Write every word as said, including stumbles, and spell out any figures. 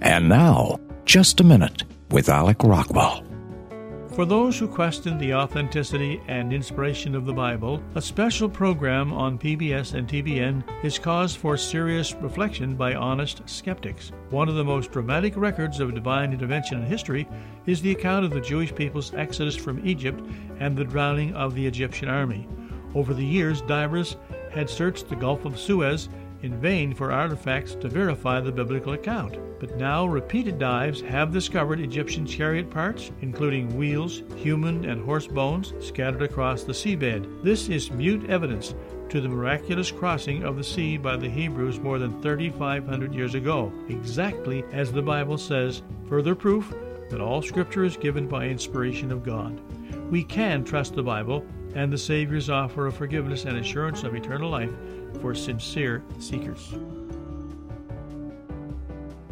And now, Just a Minute with Alec Rockwell. For those who question the authenticity and inspiration of the Bible, a special program on P B S and T B N is cause for serious reflection by honest skeptics. One of the most dramatic records of divine intervention in history is the account of the Jewish people's exodus from Egypt and the drowning of the Egyptian army. Over the years, divers had searched the Gulf of Suez in vain for artifacts to verify the biblical account. But now repeated dives have discovered Egyptian chariot parts, including wheels, human and horse bones, scattered across the seabed. This is mute evidence to the miraculous crossing of the sea by the Hebrews more than thirty-five hundred years ago, exactly as the Bible says, further proof that all Scripture is given by inspiration of God. We can trust the Bible and the Savior's offer of forgiveness and assurance of eternal life for sincere seekers.